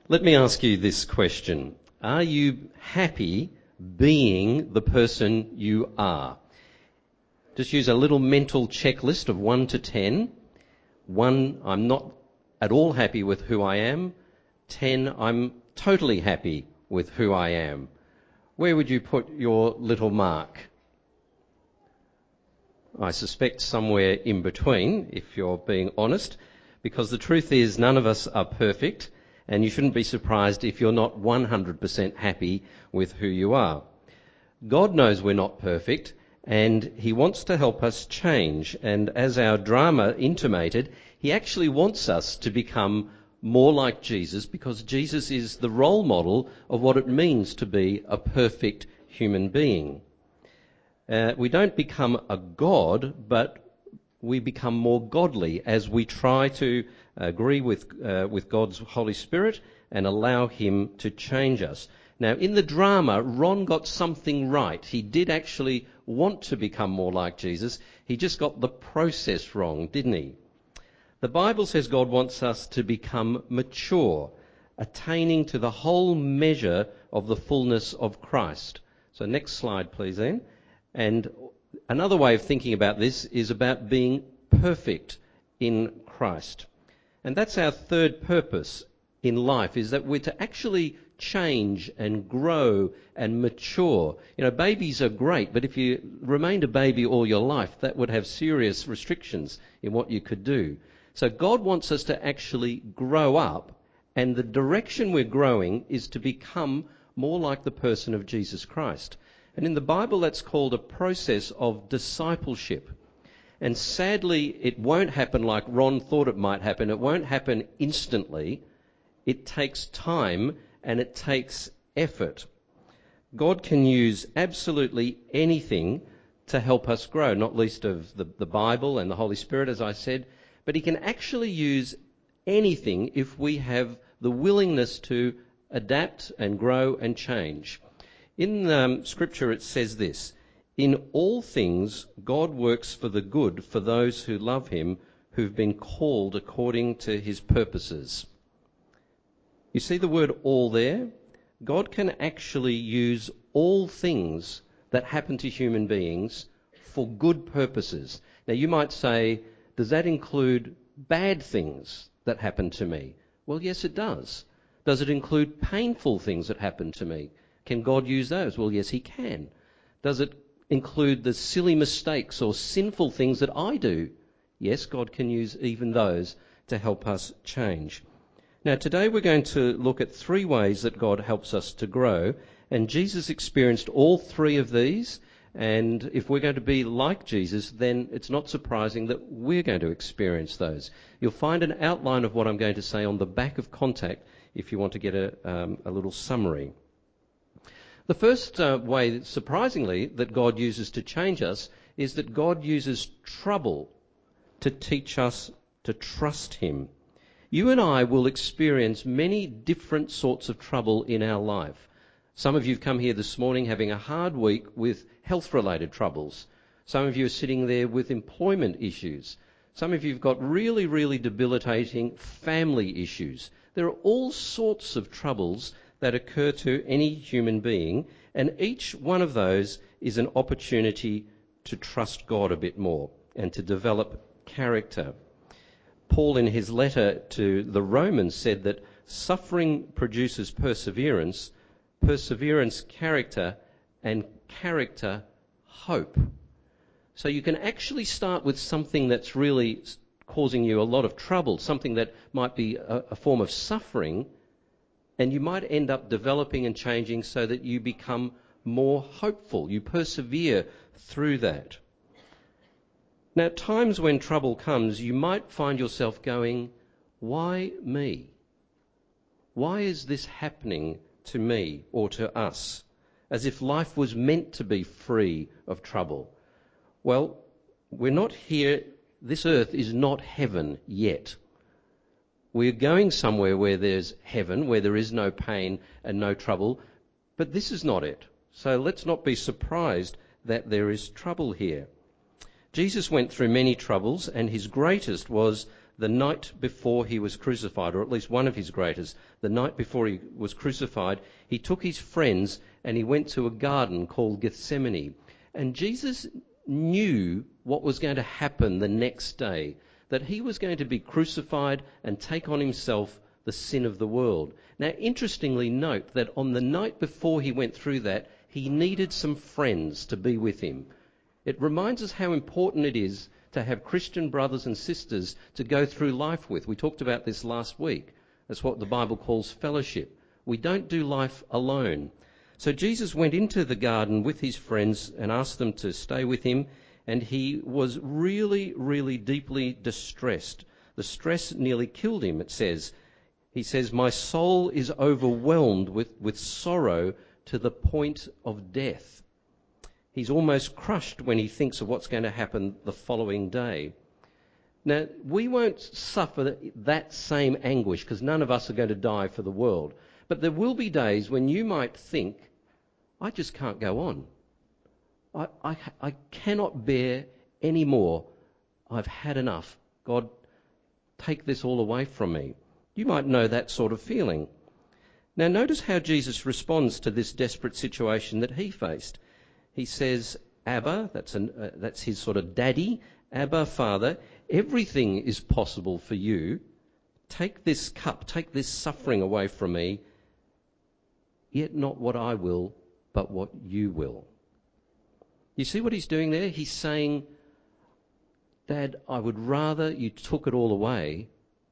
Let me ask you this question. Are you happy being the person you are? Just use a little mental checklist of 1 to 10. 1, I'm not at all happy with who I am. 10, I'm totally happy with who I am. Where would you put your little mark? I suspect somewhere in between, if you're being honest, because the truth is none of us are perfect, and you shouldn't be surprised if you're not 100% happy with who you are. God knows we're not perfect, and he wants to help us change. And as our drama intimated, he actually wants us to become more like Jesus, because Jesus is the role model of what it means to be a perfect human being. We don't become a god, but we become more godly as we try to agree with God's Holy Spirit and allow him to change us. Now, in the drama, Ron got something right. He did actually want to become more like Jesus. He just got the process wrong, didn't he? The Bible says God wants us to become mature, attaining to the whole measure of the fullness of Christ. So next slide, please, then. And another way of thinking about this is about being perfect in Christ. And that's our third purpose in life, is that we're to actually change and grow and mature. You know, babies are great, but if you remained a baby all your life, that would have serious restrictions in what you could do. So God wants us to actually grow up, and the direction we're growing is to become more like the person of Jesus Christ. And in the Bible, that's called a process of discipleship. And sadly, it won't happen like Ron thought it might happen. It won't happen instantly. It takes time and it takes effort. God can use absolutely anything to help us grow, not least of the Bible and the Holy Spirit, as I said, but he can actually use anything if we have the willingness to adapt and grow and change. In Scripture it says this: in all things God works for the good for those who love him, who've been called according to his purposes. You see the word all there? God can actually use all things that happen to human beings for good purposes. Now you might say, does that include bad things that happen to me? Well, yes, it does. Does it include painful things that happen to me? Can God use those? Well, yes, he can. Does it include the silly mistakes or sinful things that I do? Yes, God can use even those to help us change. Now, today we're going to look at 3 ways that God helps us to grow, and Jesus experienced all 3 of these, and if we're going to be like Jesus, then it's not surprising that we're going to experience those. You'll find an outline of what I'm going to say on the back of Contact if you want to get a little summary. The first way, surprisingly, that God uses to change us is that God uses trouble to teach us to trust him. You and I will experience many different sorts of trouble in our life. Some of you have come here this morning having a hard week with health-related troubles. Some of you are sitting there with employment issues. Some of you have got really, really debilitating family issues. There are all sorts of troubles that occur to any human being, and each one of those is an opportunity to trust God a bit more and to develop character. Paul, in his letter to the Romans, said that suffering produces perseverance, perseverance character, and character hope. So you can actually start with something that's really causing you a lot of trouble, something that might be a form of suffering, and you might end up developing and changing so that you become more hopeful. You persevere through that. Now, at times when trouble comes, you might find yourself going, why me? Why is this happening to me or to us? As if life was meant to be free of trouble. Well, we're not here, this earth is not heaven yet. We're going somewhere where there's heaven, where there is no pain and no trouble, but this is not it. So let's not be surprised that there is trouble here. Jesus went through many troubles, and his greatest was the night before he was crucified, or at least one of his greatest, the night before he was crucified, he took his friends and he went to a garden called Gethsemane. And Jesus knew what was going to happen the next day, that he was going to be crucified and take on himself the sin of the world. Now, interestingly, note that on the night before he went through that, he needed some friends to be with him. It reminds us how important it is to have Christian brothers and sisters to go through life with. We talked about this last week. That's what the Bible calls fellowship. We don't do life alone. So Jesus went into the garden with his friends and asked them to stay with him, and he was really, really deeply distressed. The stress nearly killed him, it says. He says, "My soul is overwhelmed with sorrow to the point of death." He's almost crushed when he thinks of what's going to happen the following day. Now, we won't suffer that same anguish because none of us are going to die for the world. But there will be days when you might think, I just can't go on. I cannot bear any more. I've had enough. God, take this all away from me. You might know that sort of feeling. Now, notice how Jesus responds to this desperate situation that he faced. He says, Abba, that's his sort of daddy, Abba, Father, everything is possible for you. Take this cup, take this suffering away from me, yet not what I will, but what you will. You see what he's doing there? He's saying, Dad, I would rather you took it all away,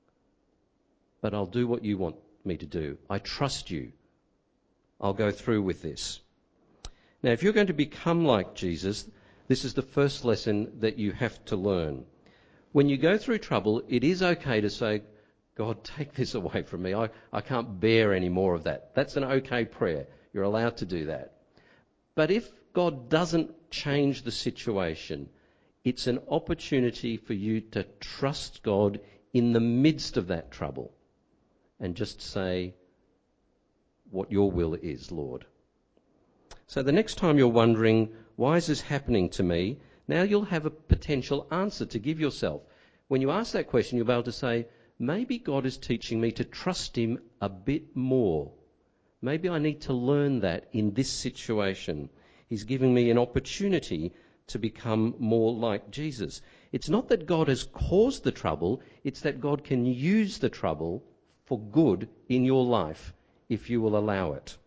but I'll do what you want me to do. I trust you. I'll go through with this. Now, if you're going to become like Jesus, this is the first lesson that you have to learn. When you go through trouble, it is okay to say, God, take this away from me. I can't bear any more of that. That's an okay prayer. You're allowed to do that. But if God doesn't change the situation, it's an opportunity for you to trust God in the midst of that trouble and just say what your will is, Lord. So the next time you're wondering, why is this happening to me? Now you'll have a potential answer to give yourself. When you ask that question, you'll be able to say, maybe God is teaching me to trust him a bit more. Maybe I need to learn that in this situation. He's giving me an opportunity to become more like Jesus. It's not that God has caused the trouble, it's that God can use the trouble for good in your life if you will allow it.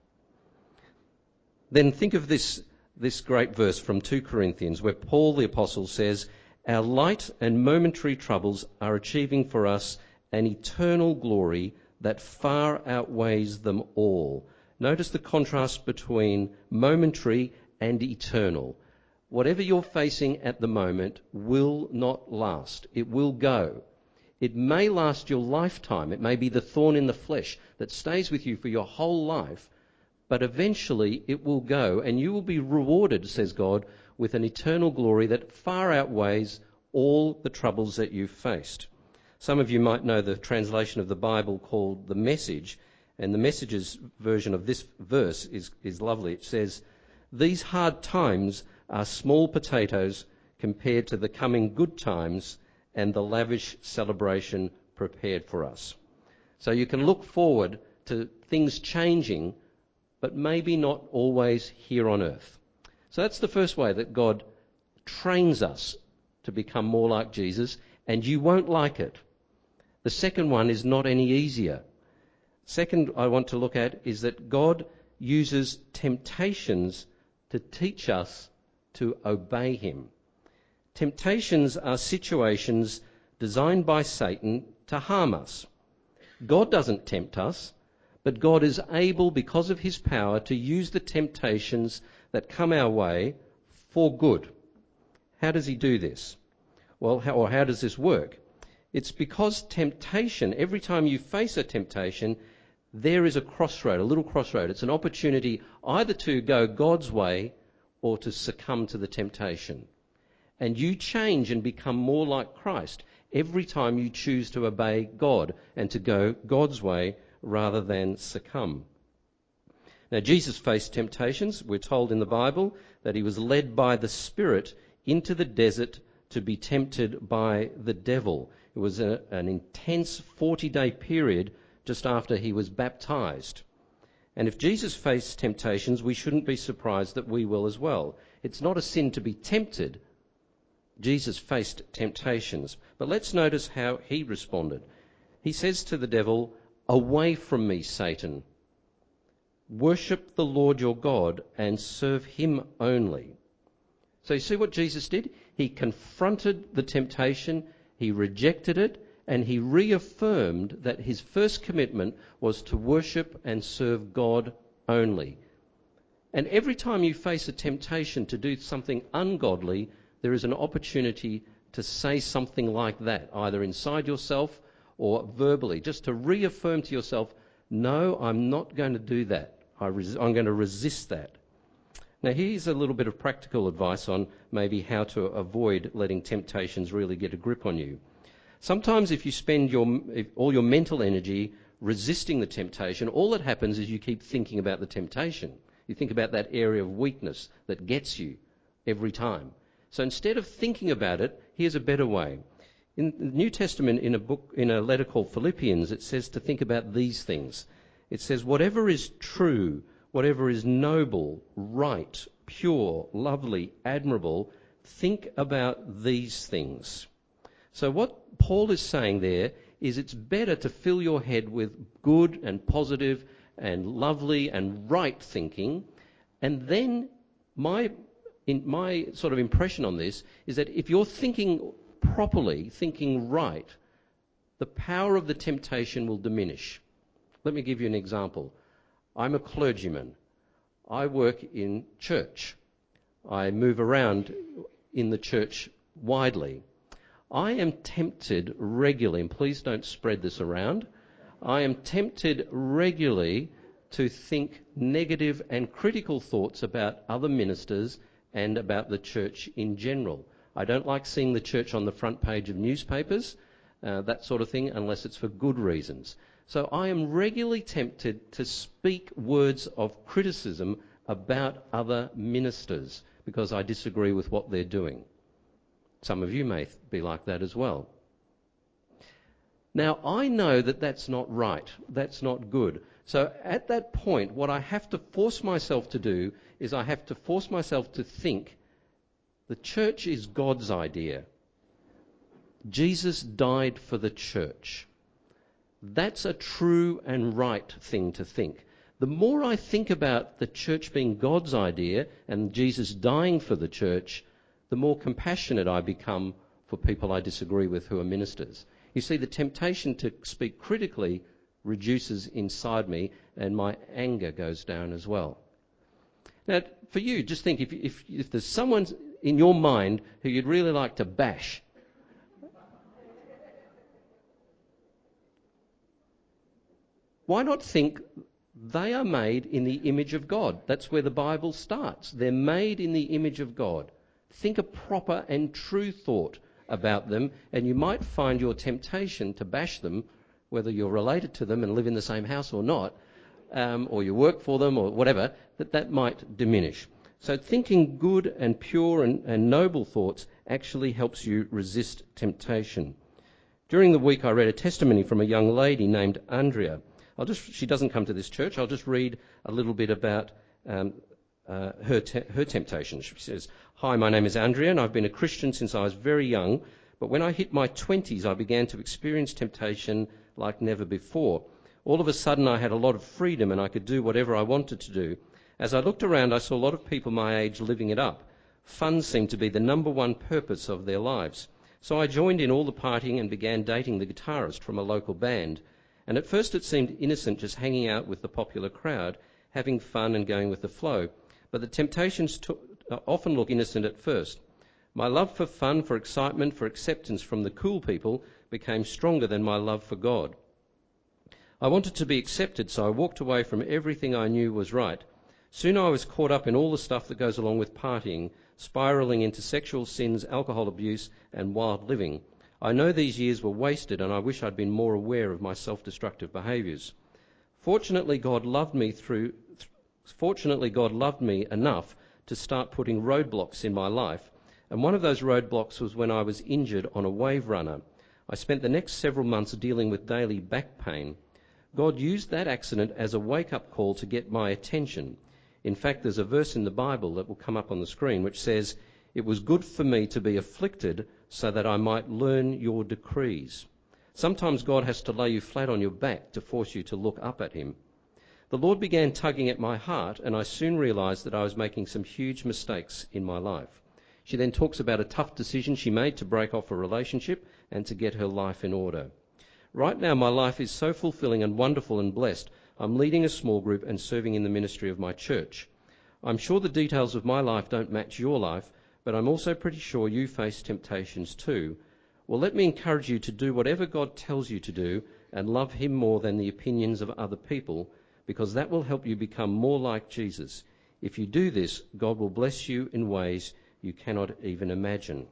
Then think of this great verse from 2 Corinthians where Paul the Apostle says, our light and momentary troubles are achieving for us an eternal glory that far outweighs them all. Notice the contrast between momentary and eternal. Whatever you're facing at the moment will not last. It will go. It may last your lifetime. It may be the thorn in the flesh that stays with you for your whole life, but eventually it will go and you will be rewarded, says God, with an eternal glory that far outweighs all the troubles that you've faced. Some of you might know the translation of the Bible called The Message, and the Message's version of this verse is lovely. It says, these hard times are small potatoes compared to the coming good times and the lavish celebration prepared for us. So you can look forward to things changing, but maybe not always here on earth. So that's the first way that God trains us to become more like Jesus, and you won't like it. The second one is not any easier. Second I want to look at is that God uses temptations to teach us to obey him. Temptations are situations designed by Satan to harm us. God doesn't tempt us, but God is able, because of his power, to use the temptations that come our way for good. How does he do this? Well, how does this work? It's because temptation, every time you face a temptation, there is a crossroad, a little crossroad. It's an opportunity either to go God's way or to succumb to the temptation. And you change and become more like Christ every time you choose to obey God and to go God's way rather than succumb. Now, Jesus faced temptations. We're told in the Bible that he was led by the Spirit into the desert to be tempted by the devil. It It was an intense 40-day period just after he was baptized. And if Jesus faced temptations, we shouldn't be surprised that we will as well. It's not a sin to be tempted. Jesus faced temptations. But let's notice how he responded. He says to the devil, "Away from me, Satan. Worship the Lord your God and serve him only." So you see what Jesus did? He confronted the temptation, he rejected it, and he reaffirmed that his first commitment was to worship and serve God only. And every time you face a temptation to do something ungodly, there is an opportunity to say something like that, either inside yourself or verbally, just to reaffirm to yourself, no, I'm not going to do that. I'm going to resist that. Now, here's a little bit of practical advice on maybe how to avoid letting temptations really get a grip on you. Sometimes if you spend all your mental energy resisting the temptation, all that happens is you keep thinking about the temptation. You think about that area of weakness that gets you every time. So instead of thinking about it, here's a better way. In the New Testament, in a letter called Philippians, it says to think about these things. It says, whatever is true, whatever is noble, right, pure, lovely, admirable, think about these things. So what Paul is saying there is it's better to fill your head with good and positive and lovely and right thinking. And then my sort of impression on this is that if you're thinking properly, thinking right, the power of the temptation will diminish. Let me give you an example. I'm a clergyman. I work in church. I move around in the church widely. I am tempted regularly, and please don't spread this around, I am tempted regularly to think negative and critical thoughts about other ministers and about the church in general. I don't like seeing the church on the front page of newspapers, that sort of thing, unless it's for good reasons. So I am regularly tempted to speak words of criticism about other ministers because I disagree with what they're doing. Some of you may be like that as well. Now, I know that that's not right. That's not good. So at that point, what I have to force myself to do is I have to force myself to think the church is God's idea. Jesus died for the church. That's a true and right thing to think. The more I think about the church being God's idea and Jesus dying for the church, the more compassionate I become for people I disagree with who are ministers. You see, the temptation to speak critically reduces inside me and my anger goes down as well. Now, for you, just think, if there's someone in your mind who you'd really like to bash, why not think they are made in the image of God? That's where the Bible starts. They're made in the image of God. Think a proper and true thought about them, and you might find your temptation to bash them, whether you're related to them and live in the same house or not, or you work for them or whatever, that might diminish. So thinking good and pure and noble thoughts actually helps you resist temptation. During the week I read a testimony from a young lady named Andrea. She doesn't come to this church. I'll just read a little bit about her temptation. She says, "Hi, my name is Andrea and I've been a Christian since I was very young, but when I hit my 20s I began to experience temptation like never before. All of a sudden I had a lot of freedom and I could do whatever I wanted to do. As I looked around I saw a lot of people my age living it up. Fun seemed to be the number one purpose of their lives. So I joined in all the partying and began dating the guitarist from a local band. And at first it seemed innocent just hanging out with the popular crowd, having fun and going with the flow. But the temptations often look innocent at first. My love for fun, for excitement, for acceptance from the cool people became stronger than my love for God. I wanted to be accepted, so I walked away from everything I knew was right. Soon I was caught up in all the stuff that goes along with partying, spiralling into sexual sins, alcohol abuse, and wild living. I know these years were wasted and I wish I'd been more aware of my self-destructive behaviours. Fortunately, God loved me enough to start putting roadblocks in my life, and one of those roadblocks was when I was injured on a wave runner. I spent the next several months dealing with daily back pain. God used that accident as a wake-up call to get my attention. In fact, there's a verse in the Bible that will come up on the screen which says, "It was good for me to be afflicted so that I might learn your decrees." Sometimes God has to lay you flat on your back to force you to look up at him. The Lord began tugging at my heart, and I soon realised that I was making some huge mistakes in my life. She then talks about a tough decision she made to break off a relationship and to get her life in order. Right now, my life is so fulfilling and wonderful and blessed. I'm leading a small group and serving in the ministry of my church. I'm sure the details of my life don't match your life, but I'm also pretty sure you face temptations too. Well, let me encourage you to do whatever God tells you to do and love him more than the opinions of other people, because that will help you become more like Jesus. If you do this, God will bless you in ways you cannot even imagine.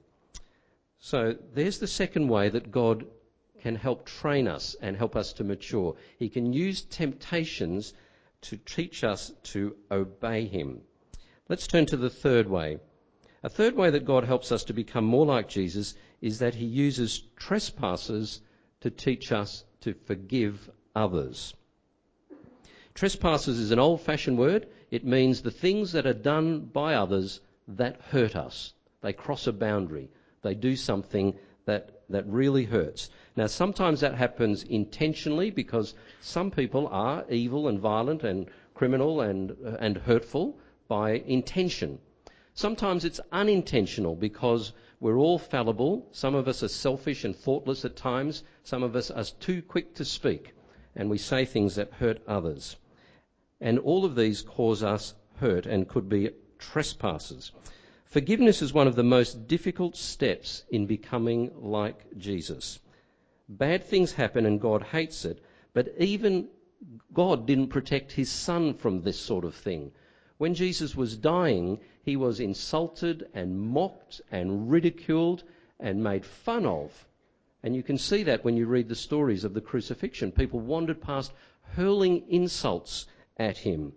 So there's the second way that God can help train us and help us to mature. He can use temptations to teach us to obey him. Let's turn to the third way. A third way that God helps us to become more like Jesus is that he uses trespassers to teach us to forgive others. Trespassers is an old-fashioned word. It means the things that are done by others that hurt us. They cross a boundary. They do something that really hurts. Now, sometimes that happens intentionally because some people are evil and violent and criminal and hurtful by intention. Sometimes it's unintentional because we're all fallible. Some of us are selfish and thoughtless at times. Some of us are too quick to speak, and we say things that hurt others. And all of these cause us hurt and could be trespassers. Forgiveness is one of the most difficult steps in becoming like Jesus. Bad things happen and God hates it, but even God didn't protect his son from this sort of thing. When Jesus was dying, he was insulted and mocked and ridiculed and made fun of. And you can see that when you read the stories of the crucifixion. People wandered past hurling insults at him.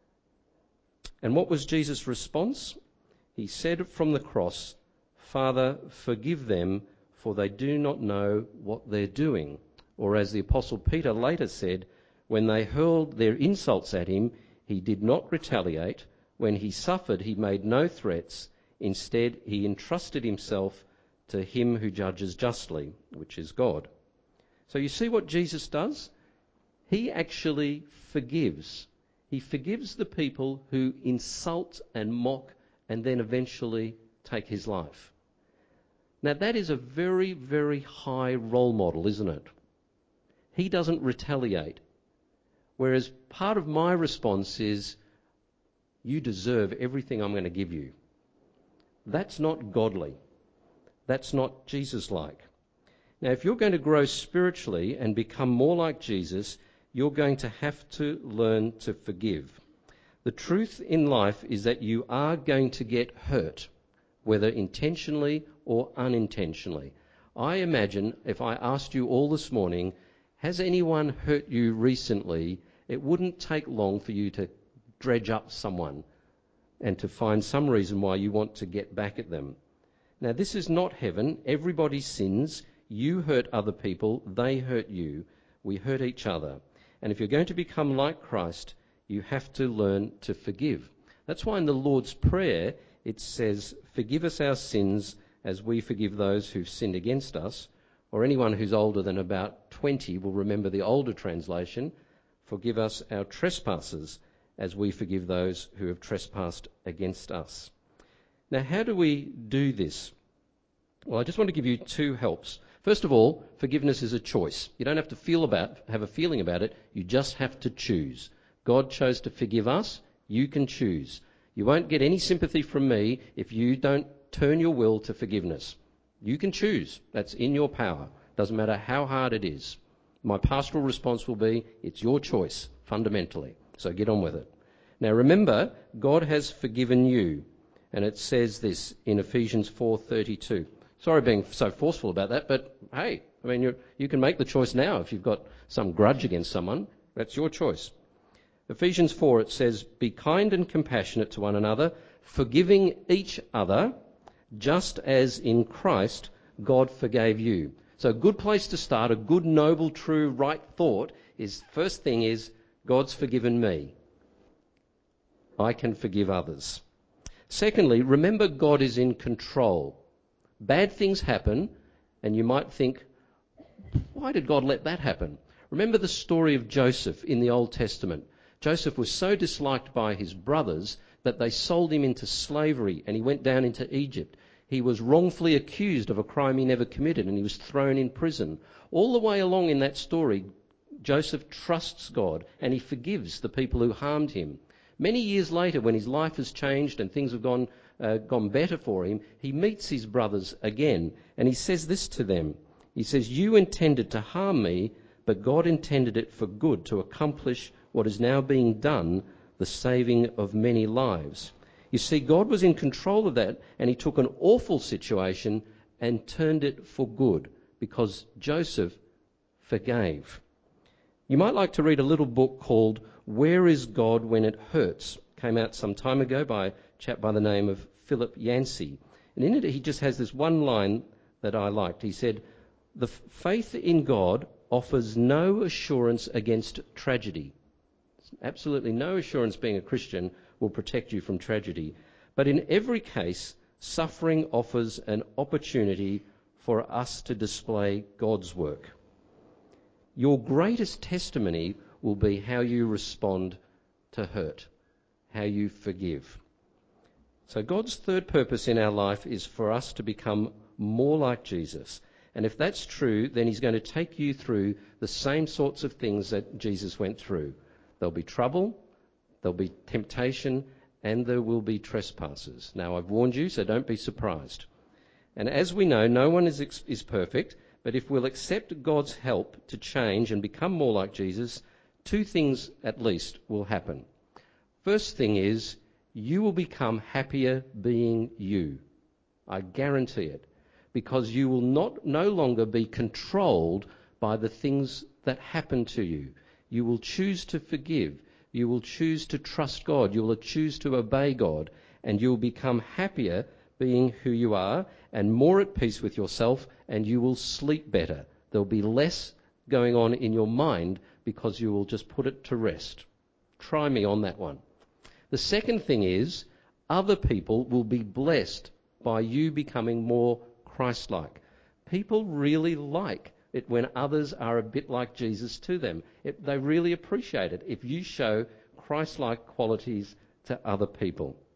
And what was Jesus' response? He said from the cross, "Father, forgive them, for they do not know what they're doing." Or as the Apostle Peter later said, when they hurled their insults at him, he did not retaliate. When he suffered, he made no threats. Instead, he entrusted himself to him who judges justly, which is God. So you see what Jesus does? He actually forgives. He forgives the people who insult and mock and then eventually take his life. Now that is a very, very high role model, isn't it? He doesn't retaliate. Whereas part of my response is, you deserve everything I'm going to give you. That's not godly. That's not Jesus-like. Now, if you're going to grow spiritually and become more like Jesus, you're going to have to learn to forgive. The truth in life is that you are going to get hurt, whether intentionally or unintentionally. I imagine if I asked you all this morning, has anyone hurt you recently? It wouldn't take long for you to dredge up someone and to find some reason why you want to get back at them. Now, this is not heaven. Everybody sins. You hurt other people. They hurt you. We hurt each other. And if you're going to become like Christ, you have to learn to forgive. That's why in the Lord's Prayer it says, "Forgive us our sins as we forgive those who've sinned against us." Or anyone who's older than about 20 will remember the older translation, "Forgive us our trespasses as we forgive those who have trespassed against us." Now, how do we do this? Well, I just want to give you two helps. First of all, forgiveness is a choice. You don't have to have a feeling about it. You just have to choose. God chose to forgive us. You can choose. You won't get any sympathy from me if you don't turn your will to forgiveness. You can choose. That's in your power. Doesn't matter how hard it is. My pastoral response will be, it's your choice, fundamentally. So get on with it. Now remember, God has forgiven you. And it says this in Ephesians 4:32. Sorry being so forceful about that, but hey, I mean, you can make the choice now if you've got some grudge against someone. That's your choice. Ephesians 4, it says, "Be kind and compassionate to one another, forgiving each other, just as in Christ God forgave you." So a good place to start, a good, noble, true, right thought is, first thing is, God's forgiven me. I can forgive others. Secondly, remember God is in control. Bad things happen, and you might think, why did God let that happen? Remember the story of Joseph in the Old Testament. Joseph was so disliked by his brothers that they sold him into slavery, and he went down into Egypt. He was wrongfully accused of a crime he never committed, and he was thrown in prison. All the way along in that story, Joseph trusts God, and he forgives the people who harmed him. Many years later, when his life has changed and things have gone better for him, he meets his brothers again, and he says this to them. He says, "You intended to harm me, but God intended it for good, to accomplish what is now being done, the saving of many lives." You see, God was in control of that, and he took an awful situation and turned it for good, because Joseph forgave. You might like to read a little book called Where is God When It Hurts? Came out some time ago by a chap by the name of Philip Yancey. And in it he just has this one line that I liked. He said, "The faith in God offers no assurance against tragedy." Absolutely no assurance being a Christian will protect you from tragedy. But in every case, suffering offers an opportunity for us to display God's work. Your greatest testimony will be how you respond to hurt, how you forgive. So God's third purpose in our life is for us to become more like Jesus. And if that's true, then he's going to take you through the same sorts of things that Jesus went through. There'll be trouble, there'll be temptation, and there will be trespassers. Now, I've warned you, so don't be surprised. And as we know, no one is perfect, but if we'll accept God's help to change and become more like Jesus, two things at least will happen. First thing is, you will become happier being you. I guarantee it. Because you will no longer be controlled by the things that happen to you. You will choose to forgive. You will choose to trust God. You will choose to obey God. And you will become happier being who you are and more at peace with yourself, and you will sleep better. There'll be less going on in your mind because you will just put it to rest. Try me on that one. The second thing is, other people will be blessed by you becoming more Christ-like. People really like it when others are a bit like Jesus to them. They really appreciate it if you show Christ-like qualities to other people.